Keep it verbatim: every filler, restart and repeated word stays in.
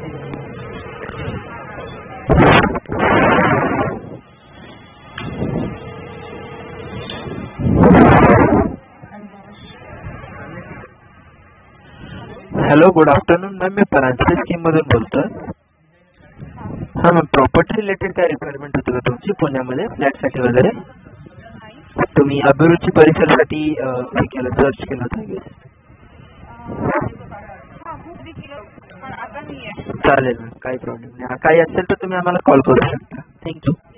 Hello, good afternoon ma'am. मी परांजपे स्कीममधून बोलतो आहे. हां मॅम, प्रॉपर्टी रिलेटेड काय रिक्वायरमेंट होती का तुमची पुण्यामध्ये फ्लॅटसाठी वगैरे? तुम्ही अभिरुची परिसरासाठी हे केलं, सर्च केलं होतं? चालेल मॅम, काही प्रॉब्लेम नाही. काही असेल तर तुम्ही आम्हाला कॉल करू शकता. थँक्यू.